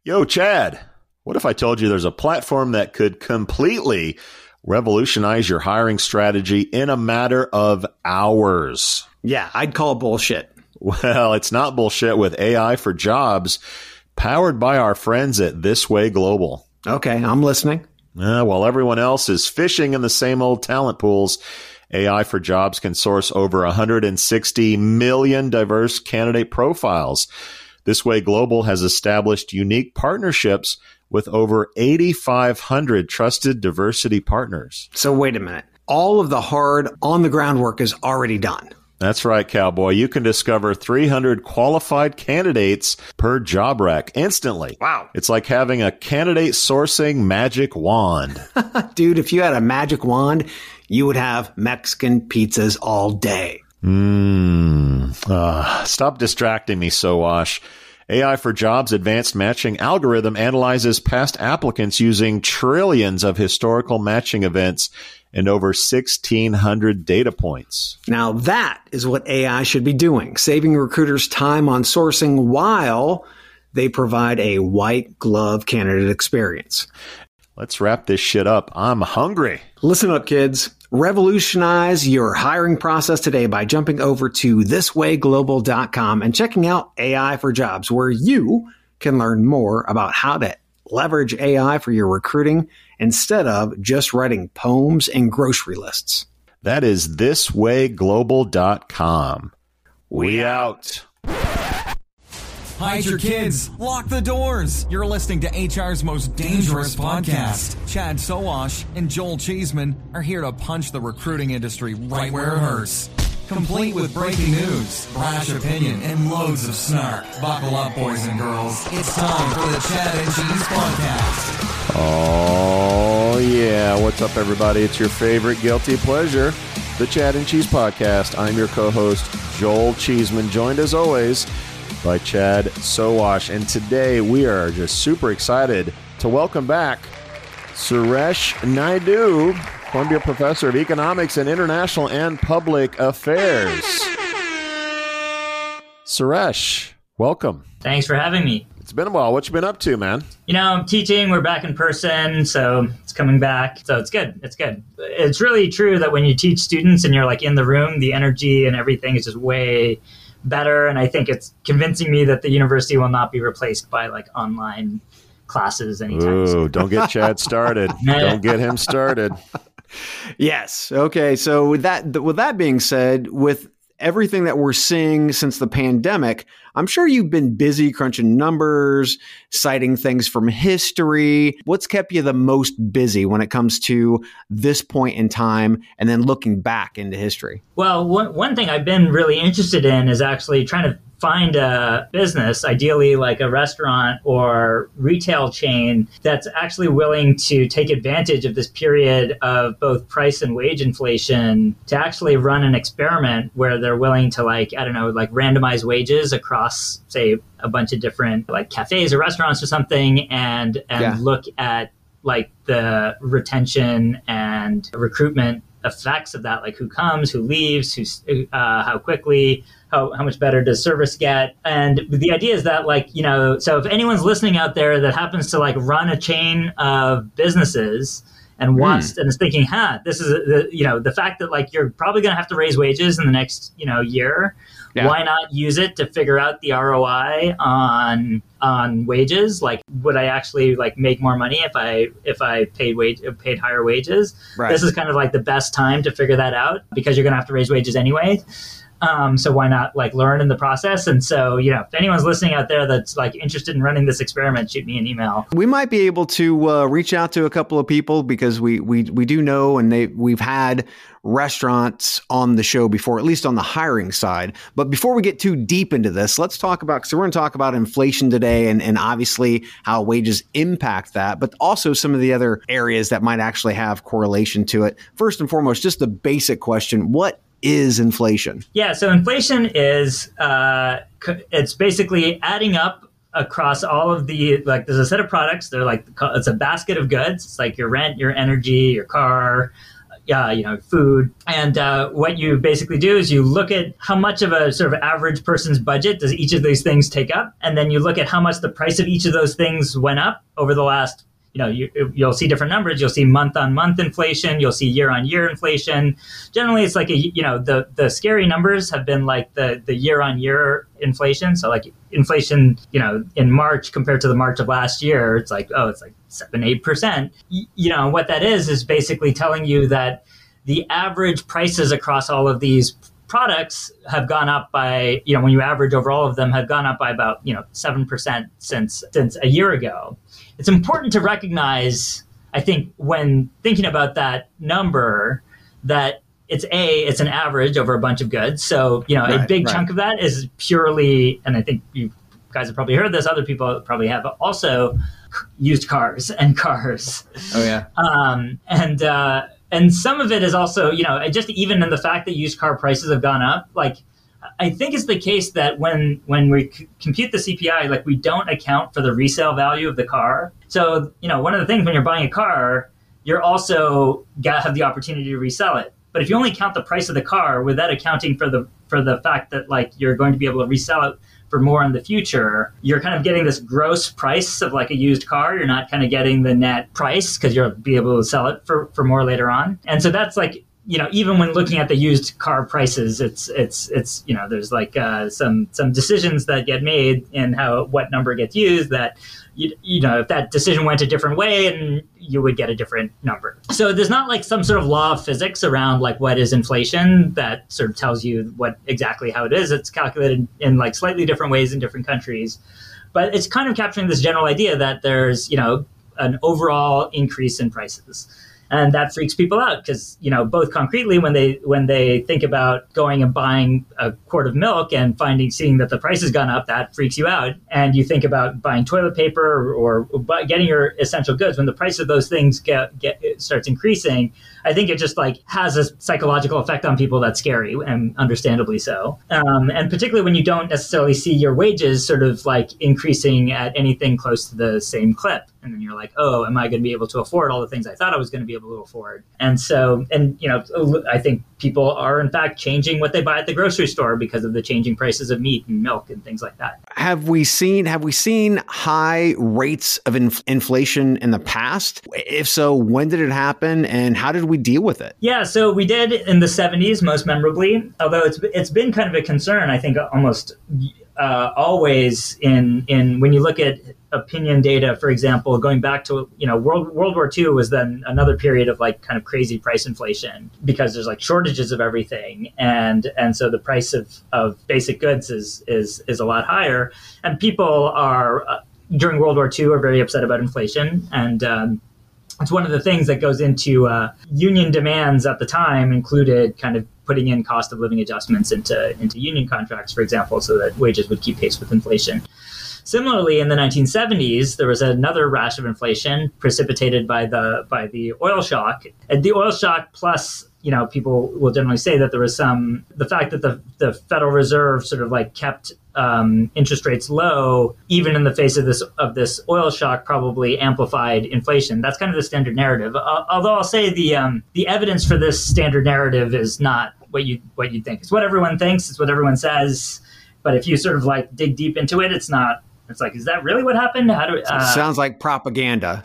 Yo, Chad, what if I told you there's a platform that could completely revolutionize your hiring strategy in a matter of hours? Yeah, I'd call bullshit. Well, it's not bullshit with AI for Jobs, powered by our friends at This Way Global. Okay, I'm listening. While everyone else is fishing in the same old talent pools, AI for Jobs can source over 160 million diverse candidate profiles. This Way Global has established unique partnerships with over 8,500 trusted diversity partners. So wait a minute. All of the hard on-the-ground work is already done. That's right, cowboy. You can discover 300 qualified candidates per job rec instantly. Wow. It's like having a candidate sourcing magic wand. Dude, if you had a magic wand, you would have Mexican pizzas all day. Stop distracting me, Sowash. AI for Jobs advanced matching algorithm analyzes past applicants using trillions of historical matching events and over 1,600 data points. Now that is what AI should be doing, saving recruiters time on sourcing while they provide a white glove candidate experience. Let's wrap this shit up. I'm hungry. Listen up, kids. Revolutionize your hiring process today by jumping over to thiswayglobal.com and checking out AI for Jobs, where you can learn more about how to leverage AI for your recruiting instead of just writing poems and grocery lists. That is thiswayglobal.com. We out. Hide your kids. Lock the doors. You're listening to HR's most dangerous podcast. Chad Sowash and Joel Cheeseman are here to punch the recruiting industry right where it hurts. Complete with breaking news, brash opinion, and loads of snark. Buckle up, boys and girls. It's time for the Chad and Cheese Podcast. Oh, yeah. What's up, everybody? It's your favorite guilty pleasure, the Chad and Cheese Podcast. I'm your co-host, Joel Cheeseman, joined as always by Chad Sowash. And today we are just super excited to welcome back Suresh Naidu, Columbia Professor of Economics and International and Public Affairs. Suresh, welcome. Thanks for having me. It's been a while. What you been up to, man? You know, I'm teaching. We're back in person, so it's coming back. So it's good. It's good. It's really true that when you teach students and you're like in the room, the energy and everything is just way better. And I think it's convincing me that the university will not be replaced by like online classes anytime soon. Ooh, don't get Chad started. Don't get him started. Yes. Okay. So with that being said, with everything that we're seeing since the pandemic, I'm sure you've been busy crunching numbers, citing things from history. What's kept you the most busy when it comes to this point in time and then looking back into history? Well, one thing I've been really interested in is actually trying to find a business, ideally like a restaurant or retail chain, that's actually willing to take advantage of this period of both price and wage inflation to actually run an experiment where they're willing to randomize wages across, say, a bunch of different like cafes or restaurants or something and look at like the retention and recruitment effects of that, like who comes, who leaves, how quickly, how much better does service get. And the idea is that so if anyone's listening out there that happens to like run a chain of businesses and wants and is thinking, this is the fact that like you're probably going to have to raise wages in the next year. Yeah. Why not use it to figure out the ROI on wages? Like, would I actually like make more money if I paid higher wages? Right. This is kind of like the best time to figure that out because you're going to have to raise wages anyway. So why not like learn in the process? And so, if anyone's listening out there that's like interested in running this experiment, shoot me an email. We might be able to reach out to a couple of people because we do know, and we've had restaurants on the show before, at least on the hiring side. But before we get too deep into this, let's talk about, because we're going to talk about inflation today and obviously how wages impact that, but also some of the other areas that might actually have correlation to it. First and foremost, just the basic question, what is inflation? Yeah, so inflation is, it's basically adding up across all of the, like there's a set of products, they're like, it's a basket of goods. It's like your rent, your energy, your car, food. And what you basically do is you look at how much of a sort of average person's budget does each of these things take up. And then you look at how much the price of each of those things went up over the last, you'll see different numbers. You'll see month-on-month inflation. You'll see year-on-year inflation. Generally, it's like the scary numbers have been like the year-on-year inflation. So like inflation, in March compared to the March of last year, it's like 7-8%. What that is basically telling you that the average prices across all of these products have gone up by, when you average over all of them, have gone up by about 7% since a year ago. It's important to recognize, I think, when thinking about that number, that it's an average over a bunch of goods. So, a big chunk of that is purely, and I think you guys have probably heard this, other people probably have also, used cars and cars. Oh, yeah. And some of it is also, just even in the fact that used car prices have gone up, like, I think it's the case that when we compute the CPI, like, we don't account for the resale value of the car. So, one of the things when you're buying a car, you're also got to have the opportunity to resell it. But if you only count the price of the car without accounting for the fact that, like, you're going to be able to resell it for more in the future, you're kind of getting this gross price of like a used car. You're not kind of getting the net price because you'll be able to sell it for more later on. And so that's like, even when looking at the used car prices, it's there's like some decisions that get made in what number gets used that, if that decision went a different way, and you would get a different number. So there's not like some sort of law of physics around like what is inflation that sort of tells you exactly how it is. It's calculated in like slightly different ways in different countries, but it's kind of capturing this general idea that there's, an overall increase in prices. And that freaks people out because, both concretely when they think about going and buying a quart of milk and seeing that the price has gone up, that freaks you out. And you think about buying toilet paper or getting your essential goods, when the price of those things starts increasing, I think it just like has a psychological effect on people that's scary, and understandably so. And particularly when you don't necessarily see your wages sort of like increasing at anything close to the same clip. And then you're like, oh, am I going to be able to afford all the things I thought I was going to be able to afford? And so, I think people are in fact changing what they buy at the grocery store because of the changing prices of meat and milk and things like that. Have we seen high rates of inflation in the past? If so, when did it happen and how did we deal with it? Yeah, so we did in the 70s most memorably, although it's been kind of a concern, I think, almost always in when you look at opinion data, for example, going back to, World War II was then another period of like kind of crazy price inflation because there's like shortages of everything. And so the price of basic goods is a lot higher. And people are during World War II are very upset about inflation. And it's one of the things that goes into union demands at the time included kind of putting in cost of living adjustments into union contracts, for example, so that wages would keep pace with inflation. Similarly, in the 1970s, there was another rash of inflation precipitated by the oil shock. And the oil shock plus, people will generally say that there was the fact that the Federal Reserve sort of like kept interest rates low, even in the face of this oil shock, probably amplified inflation. That's kind of the standard narrative. Although I'll say the evidence for this standard narrative is not what you think. It's what everyone thinks. It's what everyone says. But if you sort of like dig deep into it, it's not. It's like, is that really what happened? Sounds like propaganda.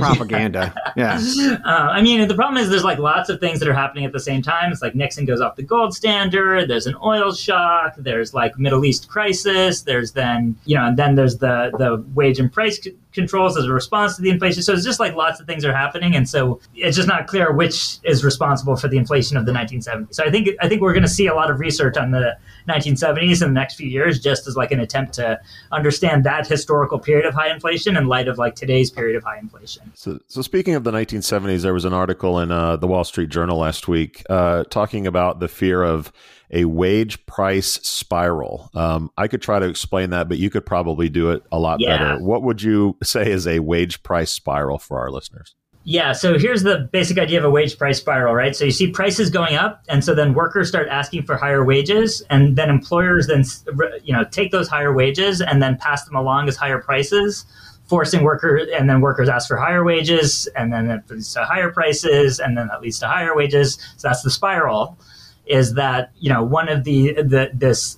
Yeah. I mean, the problem is there's like lots of things that are happening at the same time. It's like Nixon goes off the gold standard. There's an oil shock. There's like Middle East crisis. There's then, and then there's the wage and price controls as a response to the inflation. So it's just like lots of things are happening. And so it's just not clear which is responsible for the inflation of the 1970s. So I think we're going to see a lot of research on the 1970s in the next few years, just as like an attempt to understand that historical period of high inflation in light of like today's period of high inflation. So speaking of the 1970s, there was an article in the Wall Street Journal last week talking about the fear of a wage price spiral. I could try to explain that, but you could probably do it a lot better. What would you say is a wage price spiral for our listeners? Yeah, so here's the basic idea of a wage price spiral, right? So you see prices going up, and so then workers start asking for higher wages, and then employers then take those higher wages and then pass them along as higher prices forcing workers, and then workers ask for higher wages, and then that leads to higher prices, and then that leads to higher wages. So that's the spiral. Is that, you know, one of this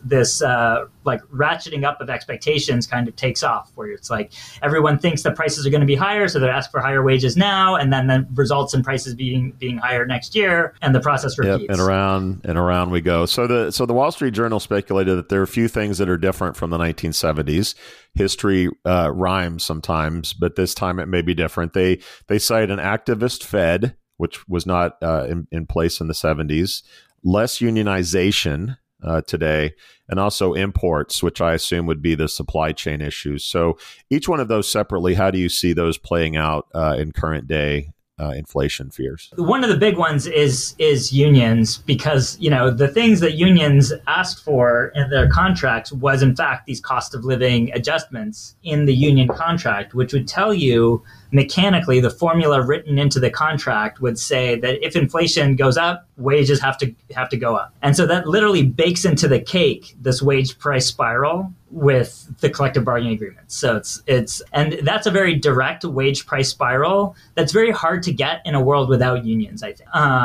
like ratcheting up of expectations kind of takes off, where it's like everyone thinks the prices are going to be higher, so they ask for higher wages now, and then that results in prices being higher next year, and the process repeats. Yep, and around we go. So the Wall Street Journal speculated that there are a few things that are different from the 1970s. History rhymes sometimes, but this time it may be different. They cite an activist Fed, which was not in place in the 70s. Less unionization today, and also imports, which I assume would be the supply chain issues. So each one of those separately, how do you see those playing out in current day inflation fears? One of the big ones is unions, because, you know, the things that unions asked for in their contracts was in fact these cost of living adjustments in the union contract, which would tell you mechanically the formula written into the contract would say that if inflation goes up, wages have to go up. And so that literally bakes into the cake this wage price spiral with the collective bargaining agreements. So and that's a very direct wage price spiral that's very hard to get in a world without unions, I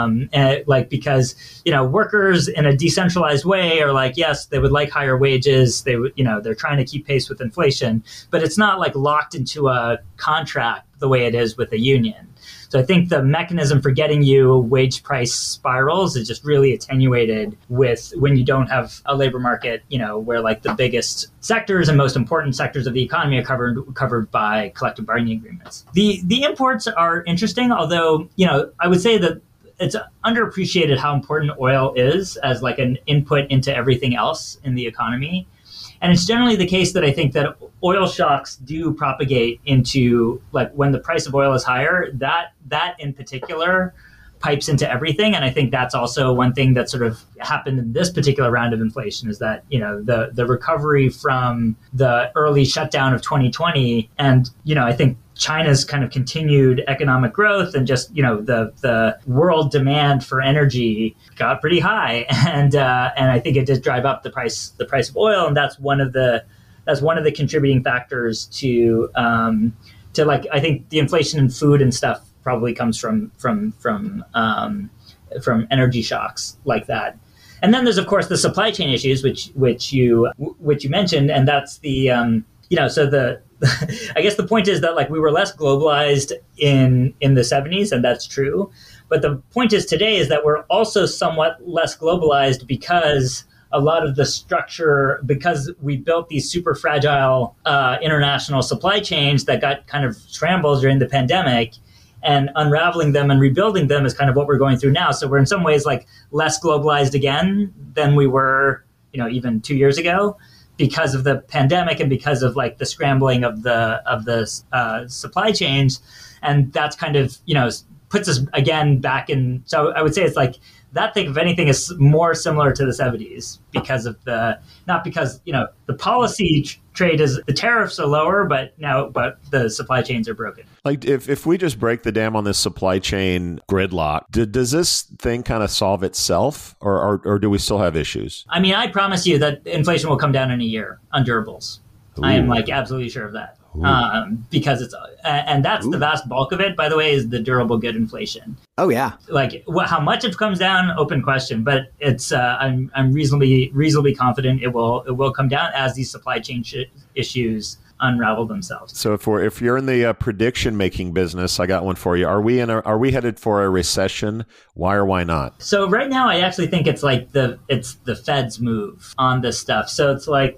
think. Because, you know, workers in a decentralized way are like, yes, they would like higher wages. They would, you know, they're trying to keep pace with inflation, but it's not like locked into a contract the way it is with a union. So I think the mechanism for getting you wage price spirals is just really attenuated with when you don't have a labor market, you know, where like the biggest sectors and most important sectors of the economy are covered by collective bargaining agreements. The imports are interesting, although, you know, I would say that it's underappreciated how important oil is as like an input into everything else in the economy. And it's generally the case that I think that oil shocks do propagate into, like, when the price of oil is higher, that in particular pipes into everything. And I think that's also one thing that sort of happened in this particular round of inflation is that, you know, the recovery from the early shutdown of 2020 and, you know, I think China's kind of continued economic growth and just, you know, the world demand for energy got pretty high, and I think it did drive up the price of oil, and that's one of the contributing factors to like, I think the inflation in food and stuff probably comes from energy shocks like that. And then there's of course the supply chain issues which you mentioned, and that's the so I guess the point is that, like, we were less globalized in the 70s, and that's true. But the point is today is that we're also somewhat less globalized because a lot of the structure, because we built these super fragile international supply chains that got kind of scrambled during the pandemic, and unraveling them and rebuilding them is kind of what we're going through now. So we're in some ways like less globalized again than we were, you know, even 2 years ago, because of the pandemic and because of like the scrambling of the supply chains. And that's kind of, you know, puts us again back in. So I would say it's like that thing, if anything, is more similar to the 70s because of not because, you know, the policy trade is, the tariffs are lower, but the supply chains are broken. Like if we just break the dam on this supply chain gridlock, does this thing kind of solve itself, or do we still have issues? I mean, I promise you that inflation will come down in a year on durables. Ooh. I am like absolutely sure of that. Because it's, and that's the vast bulk of it, by the way, is the durable good inflation. Oh yeah. Like how much it comes down, open question, but it's, I'm reasonably confident it will come down as these supply chain issues unravel themselves. So if you're in the prediction making business, I got one for you. Are we headed for a recession? Why or why not? So right now, I actually think it's like the Fed's move on this stuff. So it's like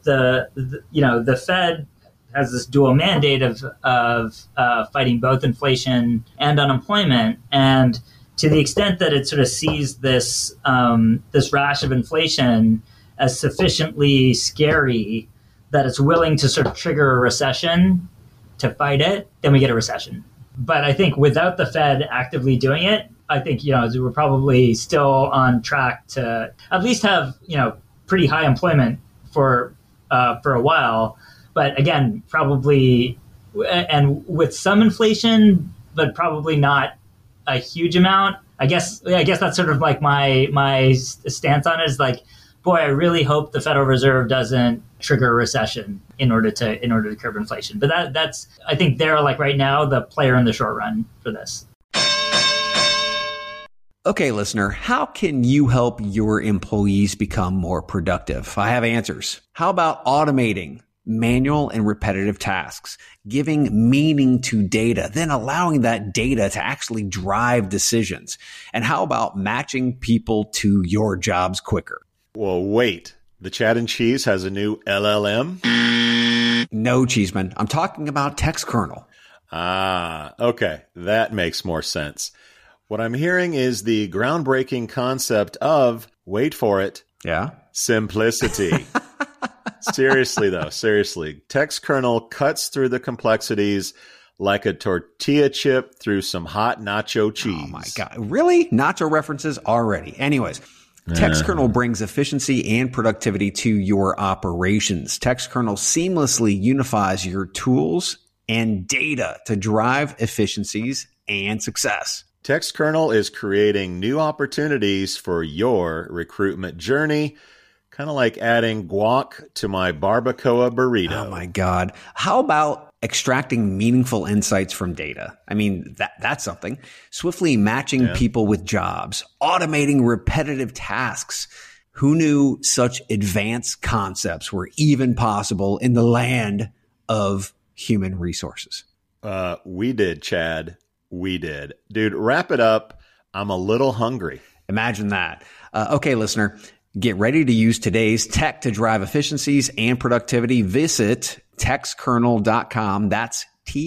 the Fed has this dual mandate of fighting both inflation and unemployment, and to the extent that it sort of sees this rash of inflation as sufficiently scary that it's willing to sort of trigger a recession to fight it, then we get a recession. But I think without the Fed actively doing it, I think, you know, we're probably still on track to at least have, you know, pretty high employment for a while. But again, probably, and with some inflation, but probably not a huge amount. I guess that's sort of like my stance on it is like, boy, I really hope the Federal Reserve doesn't trigger a recession in order to curb inflation. But that's I think they're like right now the player in the short run for this. Okay, listener, how can you help your employees become more productive? I have answers. How about automating manual and repetitive tasks, giving meaning to data, then allowing that data to actually drive decisions? And how about matching people to your jobs quicker? Well, wait. The Chad and Cheese has a new LLM? No, Cheeseman. I'm talking about TextKernel. Ah, okay. That makes more sense. What I'm hearing is the groundbreaking concept of, wait for it, Yeah. simplicity. Seriously, though, seriously. TextKernel cuts through the complexities like a tortilla chip through some hot nacho cheese. Oh, my God. Really? Nacho references already. Anyways. TextKernel brings efficiency and productivity to your operations. TextKernel seamlessly unifies your tools and data to drive efficiencies and success. TextKernel is creating new opportunities for your recruitment journey, kind of like adding guac to my barbacoa burrito. Oh, my God. How about extracting meaningful insights from data? I mean, that's something. Swiftly matching people with jobs, automating repetitive tasks. Who knew such advanced concepts were even possible in the land of human resources? We did, Chad. We did. Dude, wrap it up. I'm a little hungry. Imagine that. Okay, listener, get ready to use today's tech to drive efficiencies and productivity. Visit textkernel.com. That's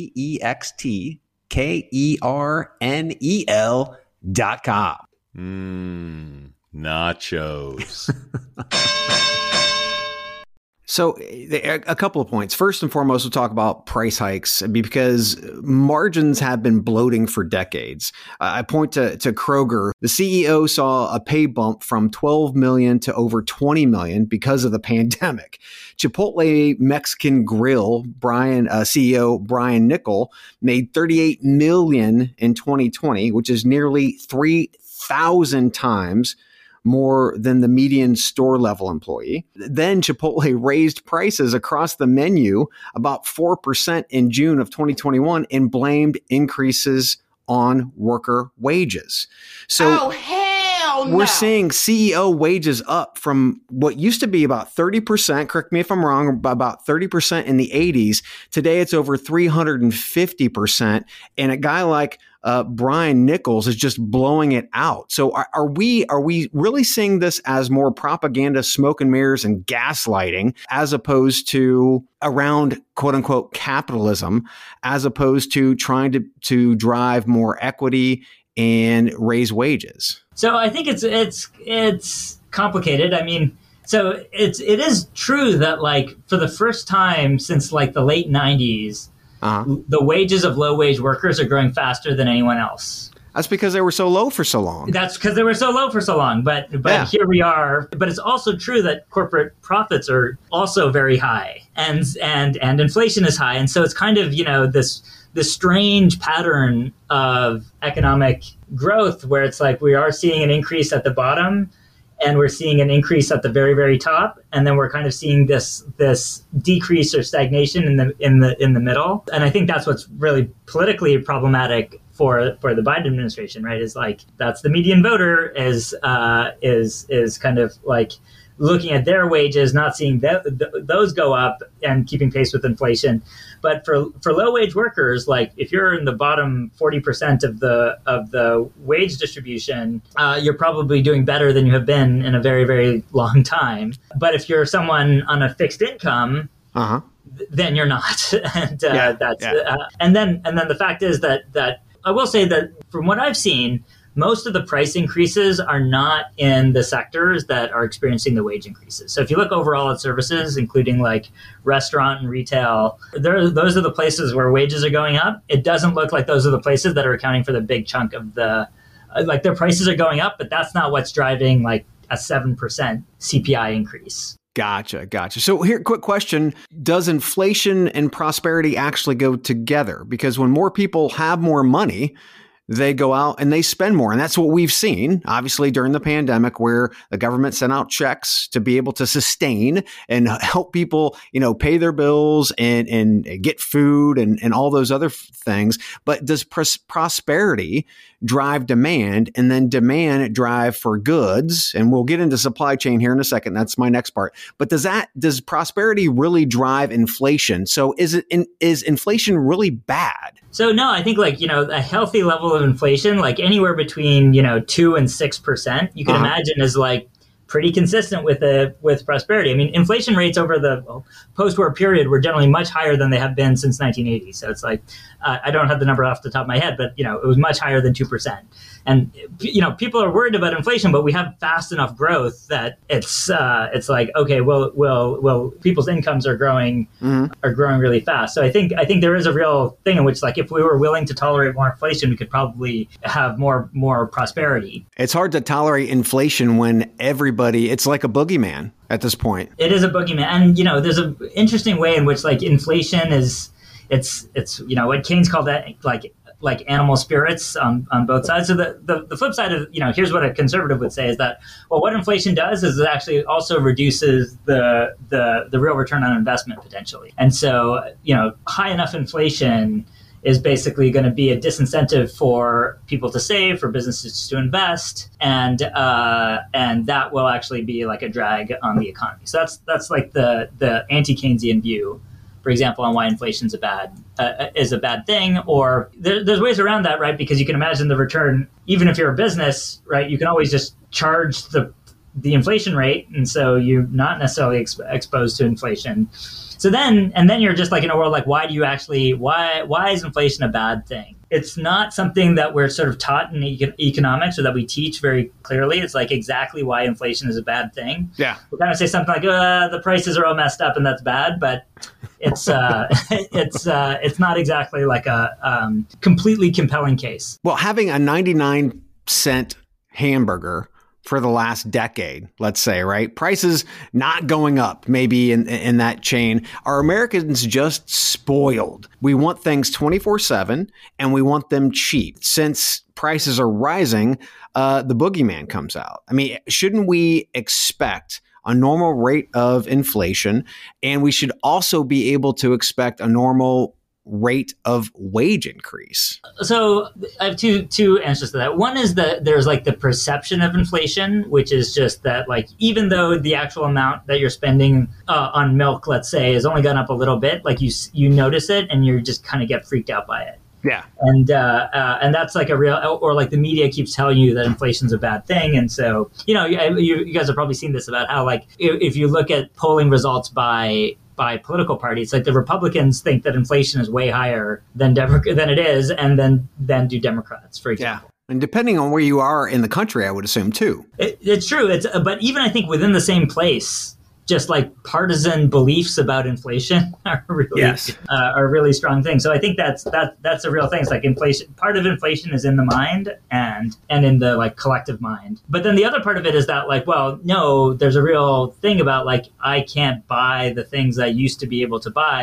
TextKernel.com. Nachos. So a couple of points. First and foremost, we'll talk about price hikes because margins have been bloating for decades. I point to Kroger. The CEO saw a pay bump from $12 million to over $20 million because of the pandemic. Chipotle Mexican Grill, CEO Brian Niccol, made $38 million in 2020, which is nearly 3,000 times more than the median store level employee. Then Chipotle raised prices across the menu about 4% in June of 2021 and blamed increases on worker wages. So we're seeing CEO wages up from what used to be about 30%, correct me if I'm wrong, about 30% in the 80s. Today it's over 350%. And a guy like Brian Nichols is just blowing it out. So are we really seeing this as more propaganda, smoke and mirrors, and gaslighting, as opposed to around quote unquote capitalism, as opposed to trying to drive more equity and raise wages? So I think it's complicated. I mean, so it is true that like for the first time since like the late 90s, the wages of low-wage workers are growing faster than anyone else. That's because they were so low for so long. That's because they were so low for so long. But Here we are. But it's also true that corporate profits are also very high, and inflation is high, and so it's kind of this strange pattern of economic growth where it's like we are seeing an increase at the bottom, and we're seeing an increase at the very, very top, and then we're kind of seeing this decrease or stagnation in the middle. And I think that's what's really politically problematic for the Biden administration, right? Is like that's the median voter is kind of like looking at their wages, not seeing those go up and keeping pace with inflation. But for low wage workers, like if you're in the bottom 40% of the wage distribution, you're probably doing better than you have been in a very, very long time. But if you're someone on a fixed income, then you're not. And then the fact is that I will say that from what I've seen, most of the price increases are not in the sectors that are experiencing the wage increases. So if you look overall at services, including like restaurant and retail, those are the places where wages are going up. It doesn't look like those are the places that are accounting for the big chunk of like their prices are going up, but that's not what's driving like a 7% CPI increase. Gotcha. So here, quick question. Does inflation and prosperity actually go together? Because when more people have more money, they go out and they spend more. And that's what we've seen, obviously, during the pandemic, where the government sent out checks to be able to sustain and help people, pay their bills and get food and all those other things. But does prosperity drive demand, and then demand drive for goods? And we'll get into supply chain here in a second. That's my next part. But does prosperity really drive inflation? So is inflation really bad? So no, I think a healthy level of inflation, like anywhere between 2% and 6%, you can imagine is pretty consistent with prosperity. I mean, inflation rates over the post-war period were generally much higher than they have been since 1980. So it's I don't have the number off the top of my head, but it was much higher than 2%. And people are worried about inflation, but we have fast enough growth that it's okay, well, people's incomes are growing really fast. So I think there is a real thing in which if we were willing to tolerate more inflation, we could probably have more prosperity. It's hard to tolerate inflation when it's like a boogeyman at this point. It is a boogeyman, and there's an interesting way in which inflation is it's what Keynes called that like animal spirits on both sides. So the flip side of, here's what a conservative would say is that, well, what inflation does is it actually also reduces the real return on investment potentially. And so, high enough inflation is basically going to be a disincentive for people to save, for businesses to invest, and that will actually be a drag on the economy. So that's the anti-Keynesian view, for example, on why inflation is a bad thing. Or there's ways around that, right? Because you can imagine the return, even if you're a business, right? You can always just charge the inflation rate, and so you're not necessarily exposed to inflation. So then you're just in a world why is inflation a bad thing? It's not something that we're sort of taught in economics or that we teach very clearly. It's exactly why inflation is a bad thing. Yeah. We kind of say something the prices are all messed up and that's bad, but it's not exactly a completely compelling case. Well, having a 99-cent hamburger for the last decade, let's say, right? Prices not going up, maybe in that chain. Are Americans just spoiled? We want things 24/7 and we want them cheap. Since prices are rising, the boogeyman comes out. I mean, shouldn't we expect a normal rate of inflation? And we should also be able to expect a normal rate of wage increase. So I have two answers to that. One is that there's the perception of inflation, which is just that even though the actual amount that you're spending on milk, let's say, has only gone up a little bit, you notice it and you just kind of get freaked out by it. Yeah. And that's a real, or the media keeps telling you that inflation's a bad thing. And so, you guys have probably seen this about how if you look at polling results by political parties, the Republicans think that inflation is way higher than it is, and then do Democrats, for example. Yeah. And depending on where you are in the country, I would assume too. It's true. But even I think within the same place, just partisan beliefs about inflation are really strong things. So I think that's a real thing. It's inflation. Part of inflation is in the mind and in the collective mind. But then the other part of it is that no, there's a real thing about I can't buy the things I used to be able to buy,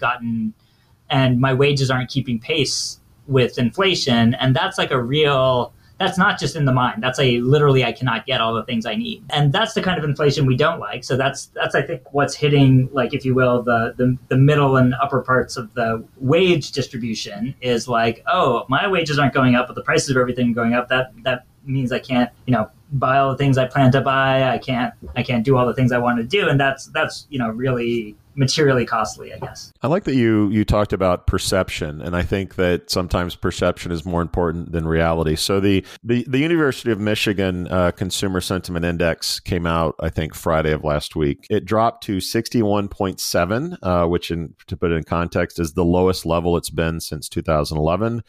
and my wages aren't keeping pace with inflation, and that's that's not just in the mind. That's literally I cannot get all the things I need. And that's the kind of inflation we don't like. So that's I think what's hitting, if you will, the middle and upper parts of the wage distribution is oh, my wages aren't going up, but the prices of everything are going up. That means I can't, buy all the things I plan to buy. I can't do all the things I want to do. And that's really materially costly, I guess. I like that you talked about perception, and I think that sometimes perception is more important than reality. So the University of Michigan Consumer Sentiment Index came out, I think, Friday of last week. It dropped to 61.7, which, to put it in context, is the lowest level it's been since 2011.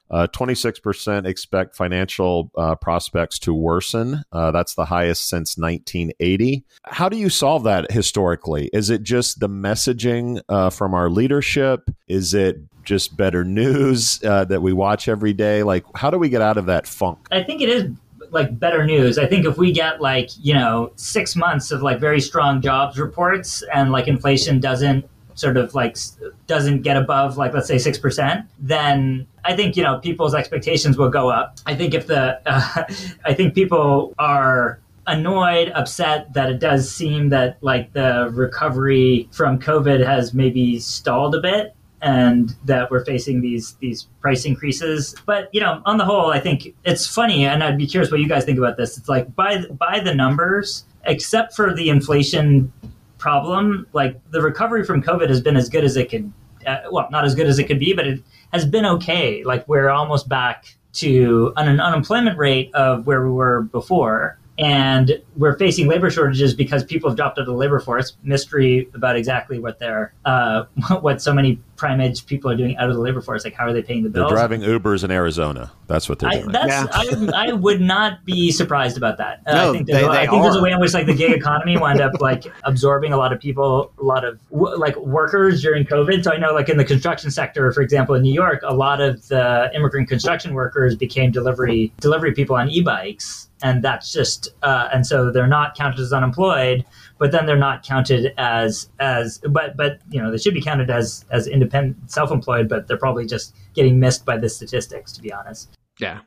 26% expect financial prospects to worsen. That's the highest since 1980. How do you solve that historically? Is it just the messaging from our leadership? Is it just better news that we watch every day? How do we get out of that funk? I think it is better news. I think if we get 6 months of very strong jobs reports and inflation doesn't sort of like doesn't get above like, let's say 6%, then I think, people's expectations will go up. I think if I think people are annoyed, upset that it does seem that like the recovery from COVID has maybe stalled a bit, and that we're facing these price increases. But, on the whole, I think it's funny, and I'd be curious what you guys think about this. It's like by the numbers, except for the inflation problem, like the recovery from COVID has been as good as it could, not as good as it could be, but it has been okay. Like we're almost back to an unemployment rate of where we were before. And we're facing labor shortages because people have dropped out of the labor force. Mystery about exactly what what so many prime age people are doing out of the labor force. Like, how are they paying the bills? They're driving Ubers in Arizona. That's what they're doing. I would not be surprised about that. No, I think there's a way in which like the gig economy wound up like absorbing a lot of people, a lot of like workers during COVID. So I know like in the construction sector, for example, in New York, a lot of the immigrant construction workers became delivery people on e-bikes. And that's just, and so they're not counted as unemployed, but then they're not counted but they should be counted as independent, self-employed, but they're probably just getting missed by the statistics, to be honest. Yeah.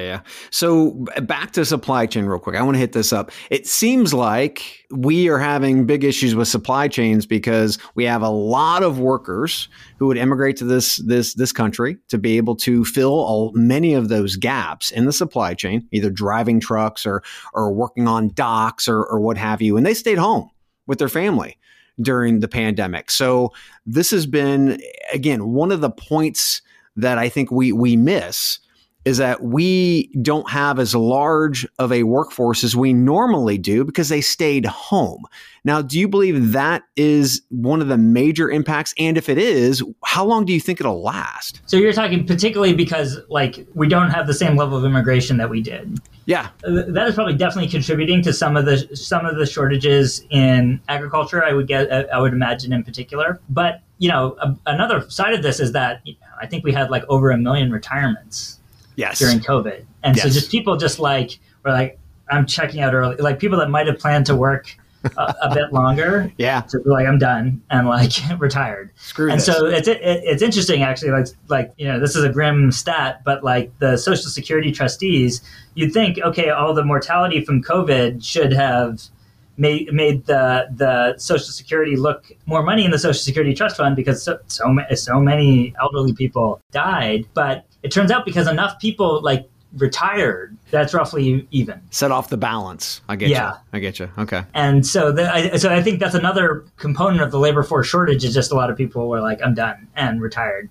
So back to supply chain real quick. I want to hit this up. It seems like we are having big issues with supply chains because we have a lot of workers who would immigrate to this country to be able to fill many of those gaps in the supply chain, either driving trucks or working on docks or what have you. And they stayed home with their family during the pandemic. So this has been, again, one of the points that I think we miss is that we don't have as large of a workforce as we normally do because they stayed home. Now, do you believe that is one of the major impacts? And if it is, how long do you think it'll last? So you're talking particularly because like we don't have the same level of immigration that we did. Yeah. That is probably definitely contributing to some of the shortages in agriculture, I would imagine in particular. But, another side of this is that I think we had like over 1 million retirements. Yes. During COVID. And so just people just like, were like, I'm checking out early, like people that might have planned to work a bit longer. Yeah. So like, I'm done and like retired. Screw and this. So it's interesting actually, like, this is a grim stat, but like the Social Security trustees, you'd think, okay, all the mortality from COVID should have made the Social Security look more money in the Social Security Trust Fund because so many elderly people died. But it turns out because enough people like retired, that's roughly even. Set off the balance. I get you. Okay. And so I think that's another component of the labor force shortage is just a lot of people were like, I'm done and retired.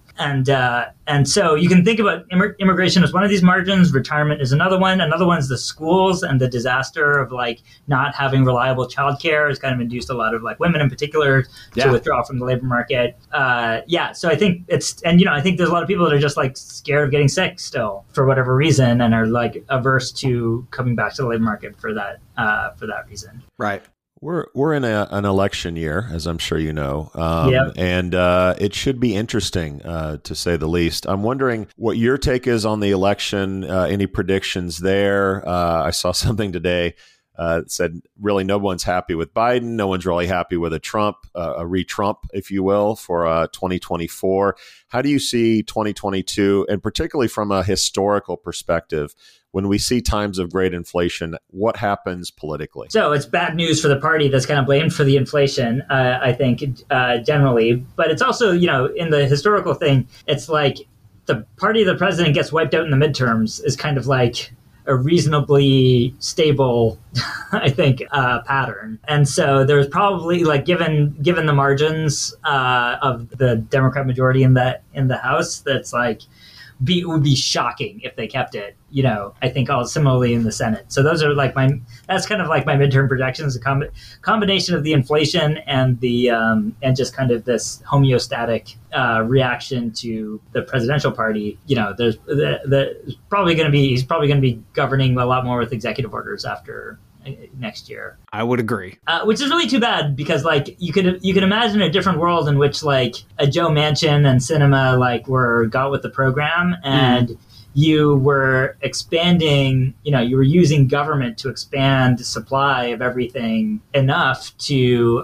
And so you can think about immigration as one of these margins. Retirement is another one. Another one is the schools and the disaster of like not having reliable childcare has kind of induced a lot of like women in particular to withdraw from the labor market. So I think I think there's a lot of people that are just like scared of getting sick still for whatever reason and are like averse to coming back to the labor market for that reason. Right. We're in an election year, as I'm sure you know, and it should be interesting to say the least. I'm wondering what your take is on the election. Any predictions there? I saw something today that said really no one's happy with Biden. No one's really happy with a re-Trump, if you will, for 2024. How do you see 2022, and particularly from a historical perspective? When we see times of great inflation, what happens politically? So it's bad news for the party that's kind of blamed for the inflation, I think, generally. But it's also, in the historical thing, it's like the party of the president gets wiped out in the midterms is kind of like a reasonably stable, I think, pattern. And so there's probably like given the margins of the Democrat majority in the House, that's like it would be shocking if they kept it. I think all similarly in the Senate. So those are like that's kind of like my midterm projections, a combination of the inflation and the and just kind of this homeostatic reaction to the presidential party. There's probably going to be, he's probably going to be governing a lot more with executive orders after next year. I would agree. Which is really too bad because like you could imagine a different world in which like a Joe Manchin and Sinema like got with the program and you were expanding, you were using government to expand the supply of everything enough to like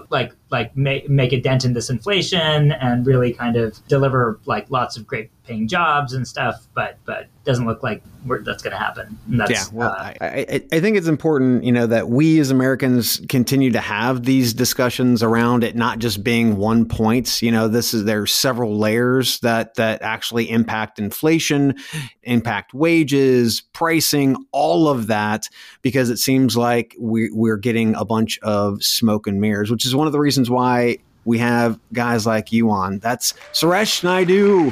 like make a dent in this inflation and really kind of deliver like lots of great paying jobs and stuff, but doesn't look like that's going to happen. And that's, I think it's important, that we as Americans continue to have these discussions around it not just being one point. There's several layers that actually impact inflation, impact wages, pricing, all of that, because it seems like we're getting a bunch of smoke and mirrors, which is one of the reasons why we have guys like you on. That's Suresh Naidu,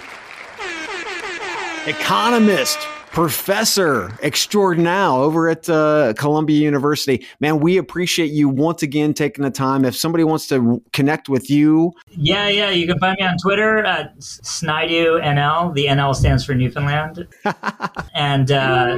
economist, professor extraordinaire over at Columbia University. Man, we appreciate you once again taking the time. If somebody wants to connect with you. Yeah. You can find me on Twitter at SnaiduNL. The NL stands for Newfoundland. And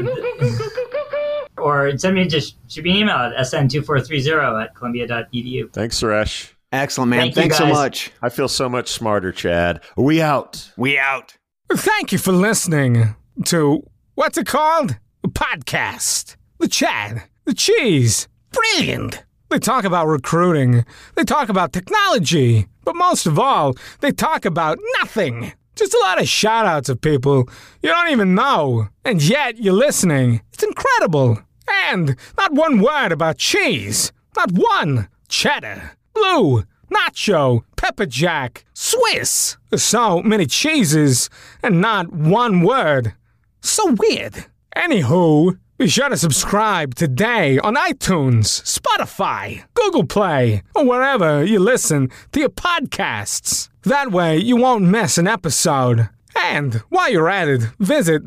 or shoot me an email at sn2430@columbia.edu. Thanks, Suresh. Excellent, man. Thanks so much. I feel so much smarter, Chad. We out. Thank you for listening to, what's it called? A podcast. The Chad. The Cheese. Brilliant. They talk about recruiting. They talk about technology. But most of all, they talk about nothing. Just a lot of shout-outs of people you don't even know. And yet you're listening. It's incredible. And not one word about cheese. Not one. Cheddar. Blue. Nacho, pepper jack, Swiss. So many cheeses and not one word. So weird. Anywho, be sure to subscribe today on iTunes, Spotify, Google Play, or wherever you listen to your podcasts. That way you won't miss an episode. And while you're at it, visit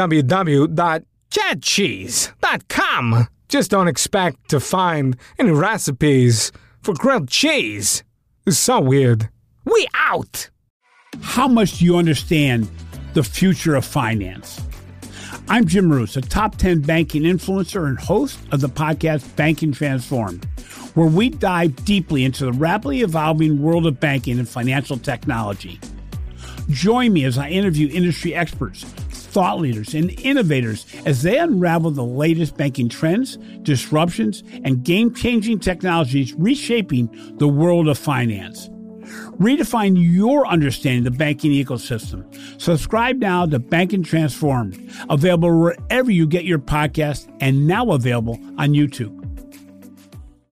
www.chadcheese.com. Just don't expect to find any recipes for grilled cheese. It's so weird. We out! How much do you understand the future of finance? I'm Jim Roos, a top 10 banking influencer and host of the podcast Banking Transformed, where we dive deeply into the rapidly evolving world of banking and financial technology. Join me as I interview industry experts, thought leaders, and innovators as they unravel the latest banking trends, disruptions, and game-changing technologies reshaping the world of finance. Redefine your understanding of the banking ecosystem. Subscribe now to Banking Transformed, available wherever you get your podcast and now available on YouTube.